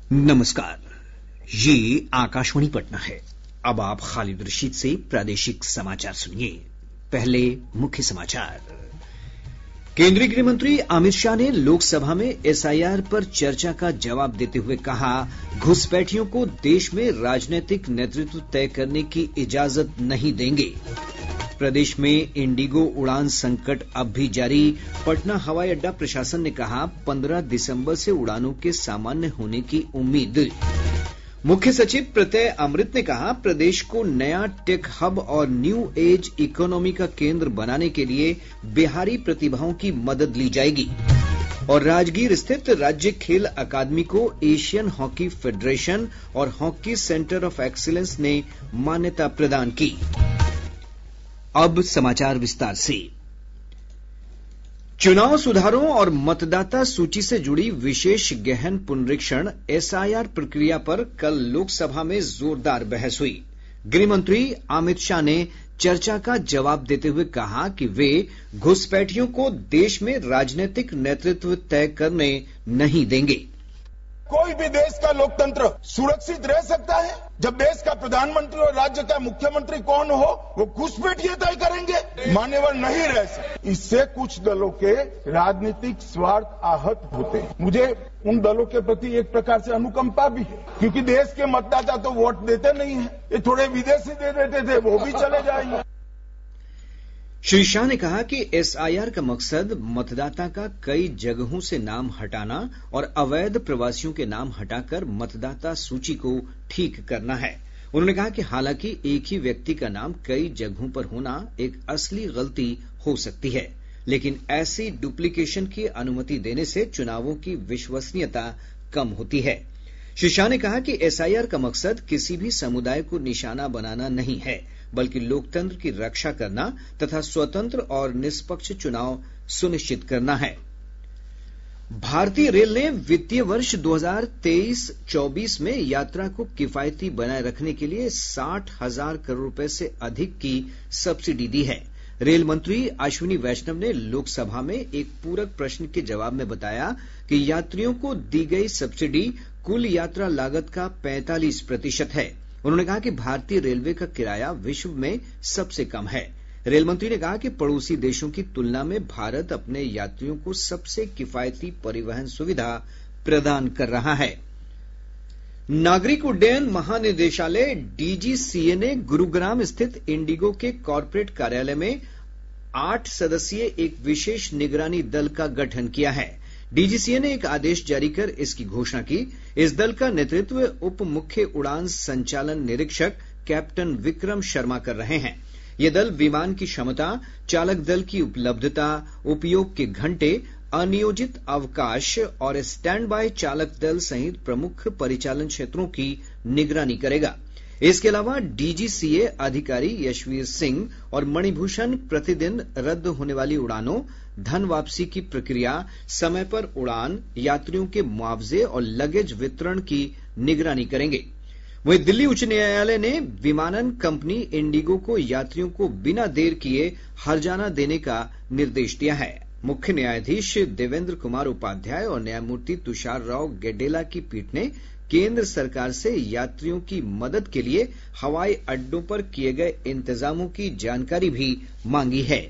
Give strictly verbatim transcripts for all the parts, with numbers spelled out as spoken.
नमस्कार, ये आकाशवाणी पटना है। अब आप खालिद रशीद से प्रादेशिक समाचार सुनिए। पहले मुख्य समाचार। केंद्रीय गृह मंत्री अमित शाह ने लोकसभा में एसआईआर पर चर्चा का जवाब देते हुए कहा, घुसपैठियों को देश में राजनीतिक नेतृत्व तय करने की इजाजत नहीं देंगे। प्रदेश में इंडिगो उड़ान संकट अब भी जारी। पटना हवाई अड्डा प्रशासन ने कहा, पंद्रह दिसंबर से उड़ानों के सामान्य होने की उम्मीद। मुख्य सचिव प्रत्यय अमृत ने कहा, प्रदेश को नया टेक हब और न्यू एज इकोनॉमी का केंद्र बनाने के लिए बिहारी प्रतिभाओं की मदद ली जाएगी। और राजगीर स्थित राज्य खेल अकादमी को एशियन हॉकी फेडरेशन और हॉकी सेंटर ऑफ एक्सीलेंस ने मान्यता प्रदान की। अब समाचार विस्तार से। चुनाव सुधारों और मतदाता सूची से जुड़ी विशेष गहन पुनरीक्षण एसआईआर प्रक्रिया पर कल लोकसभा में जोरदार बहस हुई। गृह मंत्री अमित शाह ने चर्चा का जवाब देते हुए कहा कि वे घुसपैठियों को देश में राजनीतिक नेतृत्व तय करने नहीं देंगे। कोई भी देश का लोकतंत्र सुरक्षित रह सकता है जब देश का प्रधानमंत्री और राज्य का मुख्यमंत्री कौन हो वो घुसपैठिए तय करेंगे, मान्यवर नहीं रह सकते। इससे कुछ दलों के राजनीतिक स्वार्थ आहत होते हैं। मुझे उन दलों के प्रति एक प्रकार से अनुकंपा भी है, क्योंकि देश के मतदाता तो वोट देते नहीं है। ये थोड़े विदेशी दे देते थे, वो भी चले जाएंगे। श्री शाह ने कहा कि एसआईआर का मकसद मतदाता का कई जगहों से नाम हटाना और अवैध प्रवासियों के नाम हटाकर मतदाता सूची को ठीक करना है। उन्होंने कहा कि हालांकि एक ही व्यक्ति का नाम कई जगहों पर होना एक असली गलती हो सकती है, लेकिन ऐसी डुप्लीकेशन की अनुमति देने से चुनावों की विश्वसनीयता कम होती है। श्री शाह ने कहा कि एसआईआर का मकसद किसी भी समुदाय को निशाना बनाना नहीं है, बल्कि लोकतंत्र की रक्षा करना तथा स्वतंत्र और निष्पक्ष चुनाव सुनिश्चित करना है। भारतीय रेल ने वित्तीय वर्ष दो हज़ार तेईस चौबीस में यात्रा को किफायती बनाए रखने के लिए साठ हजार करोड़ रुपए से अधिक की सब्सिडी दी है। रेल मंत्री अश्विनी वैष्णव ने लोकसभा में एक पूरक प्रश्न के जवाब में बताया कि यात्रियों को दी गई सब्सिडी कुल यात्रा लागत का पैंतालीस प्रतिशत है। उन्होंने कहा कि भारतीय रेलवे का किराया विश्व में सबसे कम है। रेल मंत्री ने कहा कि पड़ोसी देशों की तुलना में भारत अपने यात्रियों को सबसे किफायती परिवहन सुविधा प्रदान कर रहा है। नागरिक उड्डयन महानिदेशालय डीजीसीए ने गुरुग्राम स्थित इंडिगो के कॉर्पोरेट कार्यालय में आठ सदस्यीय एक विशेष निगरानी दल का गठन किया है। डीजीसीए ने एक आदेश जारी कर इसकी घोषणा की। इस दल का नेतृत्व उप मुख्य उड़ान संचालन निरीक्षक कैप्टन विक्रम शर्मा कर रहे हैं। यह दल विमान की क्षमता, चालक दल की उपलब्धता, उपयोग के घंटे, अनियोजित अवकाश और स्टैंड बाय चालक दल सहित प्रमुख परिचालन क्षेत्रों की निगरानी करेगा। इसके अलावा डीजीसीए अधिकारी यशवीर सिंह और मणिभूषण प्रतिदिन रद्द होने वाली उड़ानों, धन वापसी की प्रक्रिया, समय पर उड़ान, यात्रियों के मुआवजे और लगेज वितरण की निगरानी करेंगे। वहीं दिल्ली उच्च न्यायालय ने विमानन कंपनी इंडिगो को यात्रियों को बिना देर किए हर्जाना देने का निर्देश दिया है। मुख्य न्यायाधीश देवेंद्र कुमार उपाध्याय और न्यायमूर्ति तुषार राव गेडेला की पीठ ने केंद्र सरकार से यात्रियों की मदद के लिए हवाई अड्डों पर किए गए इंतजामों की जानकारी भी मांगी है।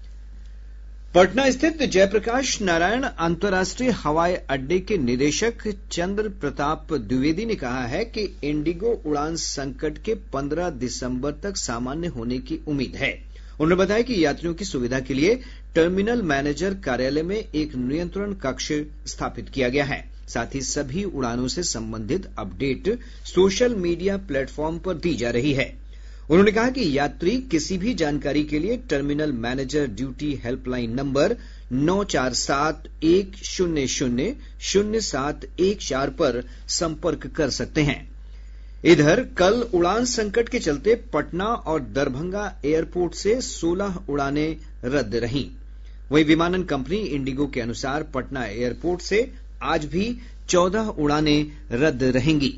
पटना स्थित जयप्रकाश नारायण अंतर्राष्ट्रीय हवाई अड्डे के निदेशक चंद्र प्रताप द्विवेदी ने कहा है कि इंडिगो उड़ान संकट के पंद्रह दिसंबर तक सामान्य होने की उम्मीद है। उन्होंने बताया कि यात्रियों की सुविधा के लिए टर्मिनल मैनेजर कार्यालय में एक नियंत्रण कक्ष स्थापित किया गया है। साथ ही सभी उड़ानों से संबंधित अपडेट सोशल मीडिया प्लेटफॉर्म पर दी जा रही है। उन्होंने कहा कि यात्री किसी भी जानकारी के लिए terminal manager duty helpline number नौ चार सात एक शून्य शून्य शून्य सात एक चार पर संपर्क कर सकते हैं। इधर कल उड़ान संकट के चलते पटना और दरभंगा एयरपोर्ट से सोलह उड़ानें रद्द रहीं। वहीं विमानन कंपनी इंडिगो के अनुसार पटना एयरपोर्ट से आज भी चौदह उड़ानें रद्द रहेंगी।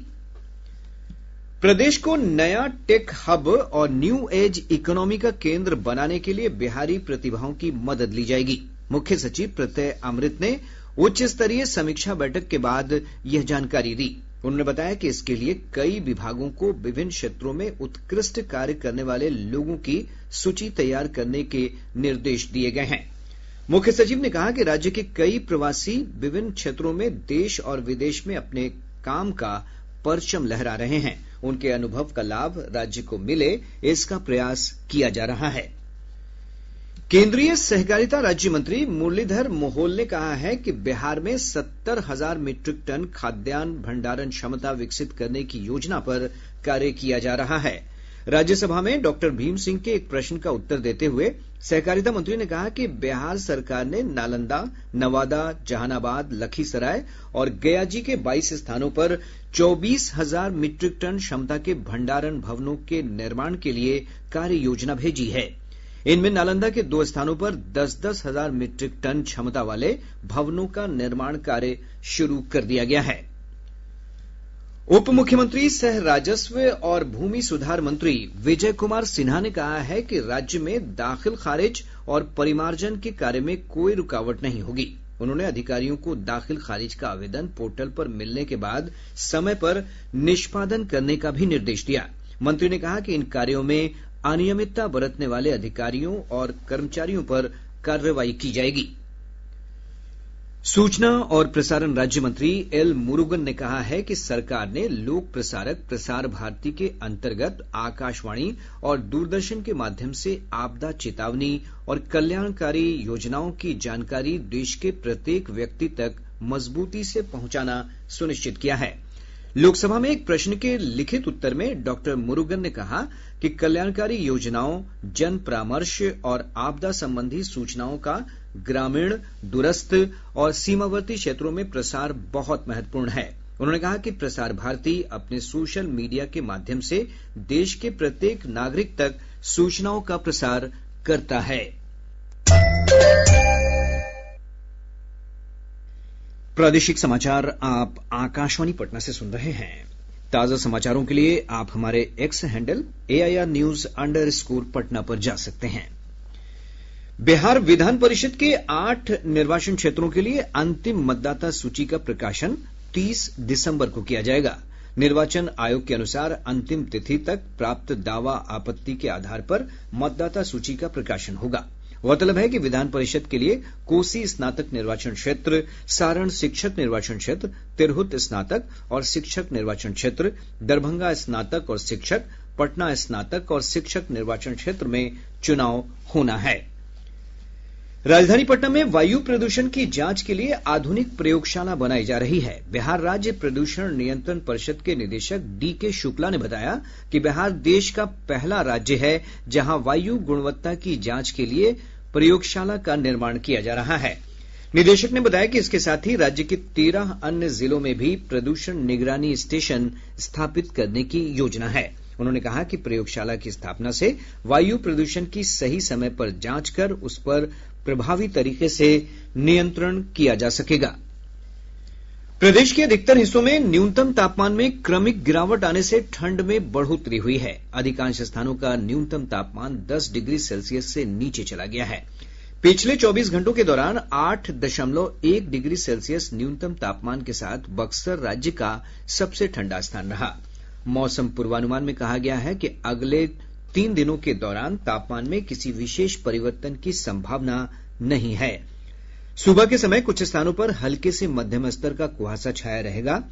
प्रदेश को नया टेक हब और न्यू एज इकोनॉमी का केंद्र बनाने के लिए बिहारी प्रतिभाओं की मदद ली जाएगी। मुख्य सचिव प्रत्यय अमृत ने उच्च स्तरीय समीक्षा बैठक के बाद यह जानकारी दी। उन्होंने बताया कि इसके लिए कई विभागों को विभिन्न क्षेत्रों में उत्कृष्ट कार्य करने वाले लोगों की सूची तैयार करने के निर्देश दिए गए हैं। मुख्य सचिव ने कहा कि राज्य के कई प्रवासी विभिन्न क्षेत्रों में देश और विदेश में अपने काम का परचम लहरा रहे हैं। उनके अनुभव का लाभ राज्य को मिले, इसका प्रयास किया जा रहा है। केंद्रीय सहकारिता राज्य मंत्री मुरलीधर मोहोल ने कहा है कि बिहार में सत्तर हजार मीट्रिक टन खाद्यान्न भंडारण क्षमता विकसित करने की योजना पर कार्य किया जा रहा है। राज्यसभा में डॉक्टर भीम सिंह के एक प्रश्न का उत्तर देते हुए सहकारिता मंत्री ने कहा कि बिहार सरकार ने नालंदा, नवादा, जहानाबाद, लखीसराय और गयाजी के बाईस स्थानों पर चौबीस हजार मीट्रिक टन क्षमता के भंडारण भवनों के निर्माण के लिए कार्य योजना भेजी है। इनमें नालंदा के दो स्थानों पर दस दस हजार मीट्रिक टन क्षमता वाले भवनों का निर्माण कार्य शुरू कर दिया गया है। उप मुख्यमंत्री सह राजस्व और भूमि सुधार मंत्री विजय कुमार सिन्हा ने कहा है कि राज्य में दाखिल खारिज और परिमार्जन के कार्य में कोई रुकावट नहीं होगी। उन्होंने अधिकारियों को दाखिल खारिज का आवेदन पोर्टल पर मिलने के बाद समय पर निष्पादन करने का भी निर्देश दिया। मंत्री ने कहा कि इन कार्यों में अनियमितता बरतने वाले अधिकारियों और कर्मचारियों पर कार्रवाई की जाएगी। सूचना और प्रसारण राज्य मंत्री एल मुरुगन ने कहा है कि सरकार ने लोक प्रसारक प्रसार भारती के अंतर्गत आकाशवाणी और दूरदर्शन के माध्यम से आपदा चेतावनी और कल्याणकारी योजनाओं की जानकारी देश के प्रत्येक व्यक्ति तक मजबूती से पहुंचाना सुनिश्चित किया है। लोकसभा में एक प्रश्न के लिखित उत्तर में डॉक्टर मुरुगन ने कहा कि कल्याणकारी योजनाओं, जन परामर्श और आपदा संबंधी सूचनाओं का ग्रामीण, दूरस्थ और सीमावर्ती क्षेत्रों में प्रसार बहुत महत्वपूर्ण है। उन्होंने कहा कि प्रसार भारती अपने सोशल मीडिया के माध्यम से देश के प्रत्येक नागरिक तक सूचनाओं का प्रसार करता है। प्रादेशिक समाचार आप आकाशवाणी पटना से सुन रहे हैं। ताजा समाचारों के लिए आप हमारे X handle AIR news underscore Patna पर जा सकते हैं। बिहार विधान परिषद के आठ निर्वाचन क्षेत्रों के लिए अंतिम मतदाता सूची का प्रकाशन तीस दिसंबर को किया जाएगा। निर्वाचन आयोग के अनुसार अंतिम तिथि तक प्राप्त दावा आपत्ति के आधार पर मतदाता सूची का प्रकाशन होगा। गौरतलब है कि विधान परिषद के लिए कोसी स्नातक निर्वाचन क्षेत्र, सारण शिक्षक निर्वाचन क्षेत्र, तिरहुत स्नातक और शिक्षक निर्वाचन क्षेत्र, दरभंगा स्नातक और शिक्षक, पटना स्नातक और शिक्षक निर्वाचन क्षेत्र में चुनाव होना है। राजधानी पटना में वायु प्रदूषण की जांच के लिए आधुनिक प्रयोगशाला बनाई जा रही है। बिहार राज्य प्रदूषण नियंत्रण परिषद के निदेशक डी के शुक्ला ने बताया कि बिहार देश का पहला राज्य है जहां वायु गुणवत्ता की जांच के लिए प्रयोगशाला का निर्माण किया जा रहा है। निदेशक ने बताया कि इसके साथ ही राज्य के तेरह अन्य जिलों में भी प्रदूषण निगरानी स्टेशन स्थापित करने की योजना है। उन्होंने कहा कि प्रयोगशाला की स्थापना से वायु प्रदूषण की सही समय पर जांच कर उस पर प्रभावी तरीके से नियंत्रण किया जा सकेगा। प्रदेश के अधिकतर हिस्सों में न्यूनतम तापमान में क्रमिक गिरावट आने से ठंड में बढ़ोतरी हुई है। अधिकांश स्थानों का न्यूनतम तापमान दस डिग्री सेल्सियस से नीचे चला गया है। पिछले चौबीस घंटों के दौरान आठ दशमलव एक डिग्री सेल्सियस न्यूनतम तापमान के साथ बक्सर राज्य का सबसे ठंडा स्थान रहा। मौसम पूर्वानुमान में कहा गया है कि अगले तीन दिनों के दौरान तापमान में किसी विशेष परिवर्तन की संभावना नहीं है। सुबह के समय कुछ स्थानों पर हल्के से मध्यम स्तर का कुहासा छाया रहेगा।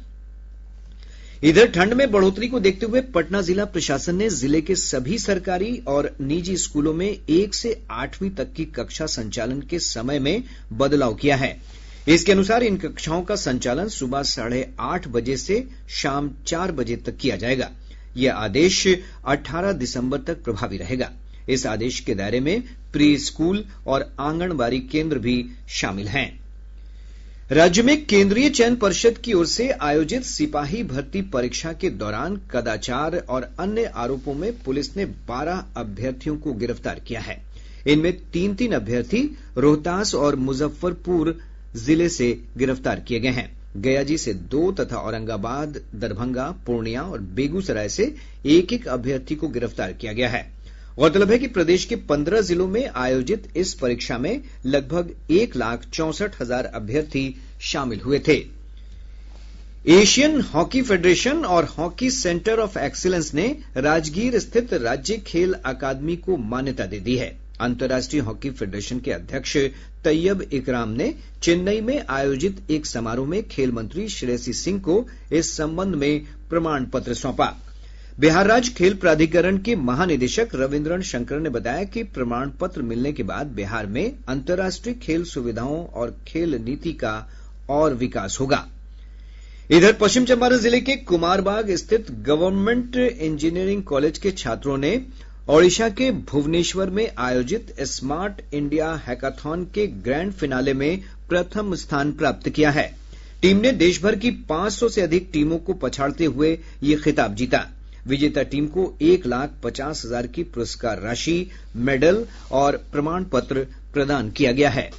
इधर ठंड में बढ़ोतरी को देखते हुए पटना जिला प्रशासन ने जिले के सभी सरकारी और निजी स्कूलों में एक से आठवीं तक की कक्षा संचालन के समय में बदलाव किया है। इसके अनुसार इन कक्षाओं का संचालन सुबह साढ़े आठ बजे से शाम चार बजे तक किया जाएगा। यह आदेश अठारह दिसंबर तक प्रभावी रहेगा। इस आदेश के दायरे में प्री स्कूल और आंगनबाड़ी केंद्र भी शामिल हैं। राज्य में केंद्रीय चयन पर्षद की ओर से आयोजित सिपाही भर्ती परीक्षा के दौरान कदाचार और अन्य आरोपों में पुलिस ने बारह अभ्यर्थियों को गिरफ्तार किया है। इनमें तीन तीन अभ्यर्थी रोहतास और मुजफ्फरपुर जिले से गिरफ्तार किए गए हैं। गयाजी से दो तथा औरंगाबाद, दरभंगा, पूर्णिया और बेगूसराय से एक एक अभ्यर्थी को गिरफ्तार किया गया है। गौरतलब है कि प्रदेश के पंद्रह जिलों में आयोजित इस परीक्षा में लगभग एक लाख चौसठ हजार अभ्यर्थी शामिल हुए थे। एशियन हॉकी फेडरेशन और हॉकी सेंटर ऑफ एक्सीलेंस ने राजगीर स्थित राज्य खेल अकादमी को मान्यता दे दी है। अंतर्राष्ट्रीय हॉकी फेडरेशन के अध्यक्ष तैयब इकराम ने चेन्नई में आयोजित एक समारोह में खेल मंत्री श्रेयसी सिंह को इस संबंध में प्रमाण पत्र सौंपा। बिहार राज्य खेल प्राधिकरण के महानिदेशक रविन्द्रन शंकर ने बताया कि प्रमाण पत्र मिलने के बाद बिहार में अंतर्राष्ट्रीय खेल सुविधाओं और खेल नीति का और विकास होगा। इधर पश्चिम चंपारण जिले के कुमारबाग स्थित गवर्नमेंट इंजीनियरिंग कॉलेज के छात्रों ने ओडिशा के भुवनेश्वर में आयोजित स्मार्ट इंडिया हैकाथॉन के ग्रैंड फिनाले में प्रथम स्थान प्राप्त किया है। टीम ने देशभर की पांच सौ से अधिक टीमों को पछाड़ते हुए ये खिताब जीता। विजेता टीम को एक लाख पचास हजार की पुरस्कार राशि, मेडल और प्रमाण पत्र प्रदान किया गया है।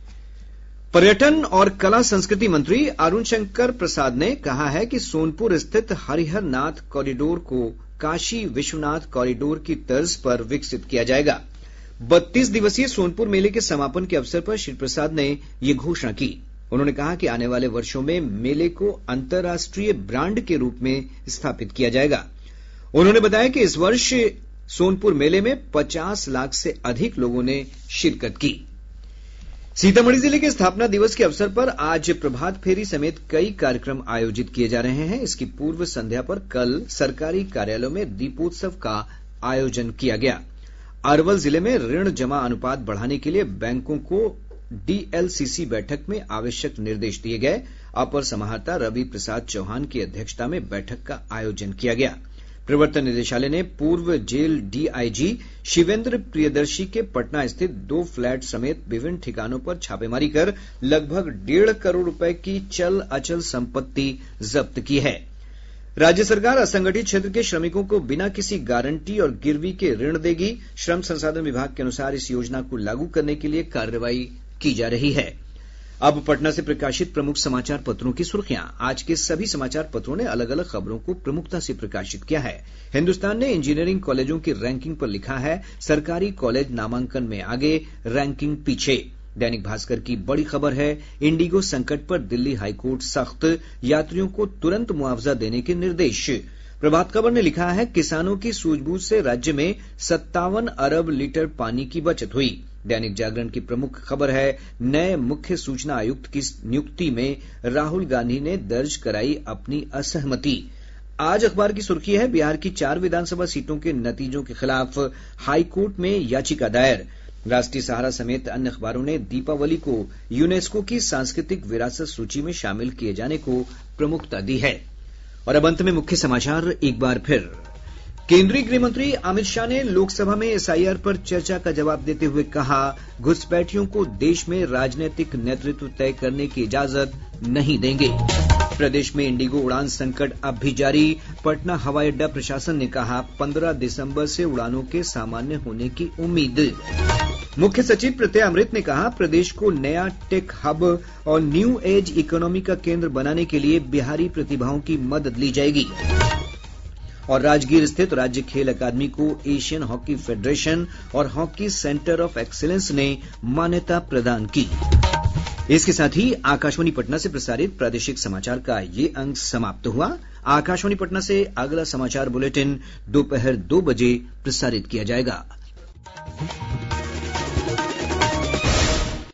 पर्यटन और कला संस्कृति मंत्री अरुण शंकर प्रसाद ने कहा है कि सोनपुर स्थित हरिहर नाथ कॉरिडोर को काशी विश्वनाथ कॉरिडोर की तर्ज पर विकसित किया जाएगा। बत्तीस दिवसीय सोनपुर मेले के समापन के अवसर पर श्री प्रसाद ने ये घोषणा की। उन्होंने कहा कि आने वाले वर्षों में मेले को अंतर्राष्ट्रीय ब्रांड के रूप में स्थापित किया जाएगा। उन्होंने बताया कि इस वर्ष सोनपुर मेले में पचास लाख से अधिक लोगों ने शिरकत की। सीतामढ़ी जिले के स्थापना दिवस के अवसर पर आज प्रभात फेरी समेत कई कार्यक्रम आयोजित किए जा रहे हैं। इसकी पूर्व संध्या पर कल सरकारी कार्यालयों में दीपोत्सव का आयोजन किया गया। अरवल जिले में ऋण जमा अनुपात बढ़ाने के लिए बैंकों को डीएलसीसी बैठक में आवश्यक निर्देश दिए गए। अपर समाहर्ता रवि प्रसाद चौहान की अध्यक्षता में बैठक का आयोजन किया गया। प्रवर्तन निदेशालय ने पूर्व जेल डीआईजी शिवेंद्र प्रियदर्शी के पटना स्थित दो फ्लैट समेत विभिन्न ठिकानों पर छापेमारी कर लगभग डेढ़ करोड़ रुपए की चल अचल संपत्ति जब्त की है। राज्य सरकार असंगठित क्षेत्र के श्रमिकों को बिना किसी गारंटी और गिरवी के ऋण देगी। श्रम संसाधन विभाग के अनुसार इस योजना को लागू करने के लिए कार्रवाई की जा रही है। अब पटना से प्रकाशित प्रमुख समाचार पत्रों की सुर्खियां। आज के सभी समाचार पत्रों ने अलग अलग खबरों को प्रमुखता से प्रकाशित किया है। हिन्दुस्तान ने इंजीनियरिंग कॉलेजों की रैंकिंग पर लिखा है, सरकारी कॉलेज नामांकन में आगे, रैंकिंग पीछे। दैनिक भास्कर की बड़ी खबर है, इंडिगो संकट पर दिल्ली हाईकोर्ट सख्त, यात्रियों को तुरंत मुआवजा देने के निर्देश। प्रभात खबर ने लिखा है, किसानों की सूझबूझ से राज्य में सत्तावन अरब लीटर पानी की बचत हुई। दैनिक जागरण की प्रमुख खबर है, नए मुख्य सूचना आयुक्त की नियुक्ति में राहुल गांधी ने दर्ज कराई अपनी असहमति। आज अखबार की सुर्खी है, बिहार की चार विधानसभा सीटों के नतीजों के खिलाफ हाईकोर्ट में याचिका दायर। राष्ट्रीय सहारा समेत अन्य अखबारों ने दीपावली को यूनेस्को की सांस्कृतिक विरासत सूची में शामिल किए जाने को प्रमुखता दी है। और अब अंत में मुख्य समाचार एक बार फिर। केंद्रीय गृह मंत्री अमित शाह ने लोकसभा में एसआईआर पर चर्चा का जवाब देते हुए कहा, घुसपैठियों को देश में राजनीतिक नेतृत्व तय करने की इजाजत नहीं देंगे। प्रदेश में इंडिगो उड़ान संकट अब भी जारी। पटना हवाई अड्डा प्रशासन ने कहा, पंद्रह दिसंबर से उड़ानों के सामान्य होने की उम्मीद। मुख्य सचिव प्रत्यय अमृत ने कहा, प्रदेश को नया टेक हब और न्यू एज इकोनॉमी का केंद्र बनाने के लिए बिहारी प्रतिभाओं की मदद ली जाएगी। और राजगीर स्थित राज्य खेल अकादमी को एशियन हॉकी फेडरेशन और हॉकी सेंटर ऑफ एक्सीलेंस ने मान्यता प्रदान की। इसके साथ ही आकाशवाणी पटना से प्रसारित प्रादेशिक समाचार का ये अंक समाप्त हुआ। आकाशवाणी पटना से अगला समाचार बुलेटिन दोपहर दो बजे प्रसारित किया जाएगा।